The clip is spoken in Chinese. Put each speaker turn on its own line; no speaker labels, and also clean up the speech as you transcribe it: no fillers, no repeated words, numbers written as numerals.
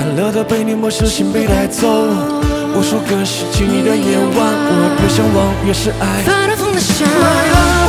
快乐的被你没收，心被带走。无数个失去你的夜晚，我越向往越是爱。
发了疯的想。